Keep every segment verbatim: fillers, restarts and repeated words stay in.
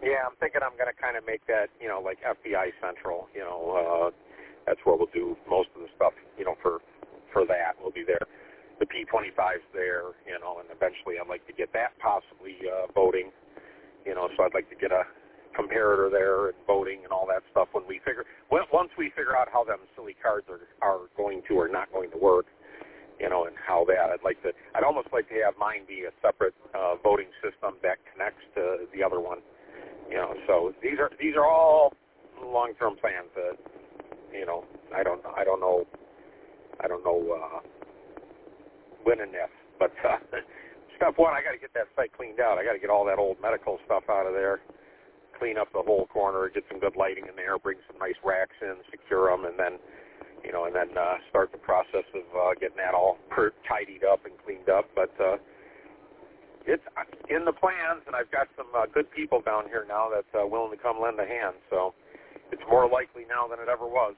Yeah, I'm thinking I'm going to kind of make that, you know, like F B I Central. You know, uh, that's where we'll do most of the stuff. You know, for for that we'll be there. The P twenty-five's there, you know, and eventually I'd like to get that possibly uh, voting. You know, so I'd like to get a comparator there and voting and all that stuff when we figure well, once we figure out how them silly cards are are going to or not going to work. You know, and how that I'd like to. I'd almost like to have mine be a separate uh, voting system that connects to the other one. You know, so these are these are all long-term plans. That, you know, I don't I don't know I don't know uh, when and if, but uh, step one, I got to get that site cleaned out. I got to get all that old medical stuff out of there, clean up the whole corner, get some good lighting in there, bring some nice racks in, secure them, and then you know, and then uh, start the process of uh, getting that all per- tidied up and cleaned up. But uh, it's in the plans, and I've got some uh, good people down here now that's uh, willing to come lend a hand. So it's more likely now than it ever was.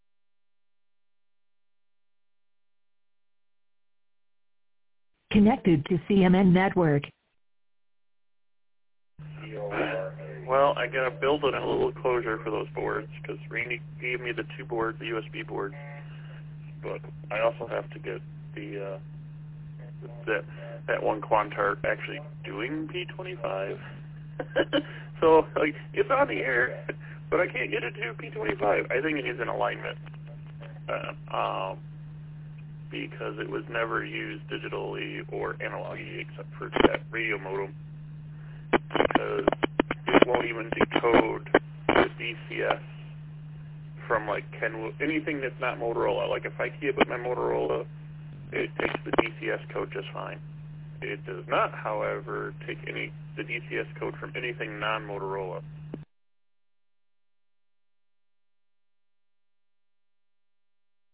Connected to C M N Network. Well, I gotta build a little enclosure for those boards because Randy gave me the two boards, the U S B boards. But I also have to get the uh, that that one Quantart actually doing P twenty-five. So like it's on the air, but I can't get it to do P twenty-five. I think it needs an alignment uh, um, because it was never used digitally or analogically except for that radio modem. Because it won't even decode the D C S from like Kenwood, anything that's not Motorola. Like if I keep it with my Motorola, it takes the D C S code just fine. It does not, however, take any the D C S code from anything non-Motorola.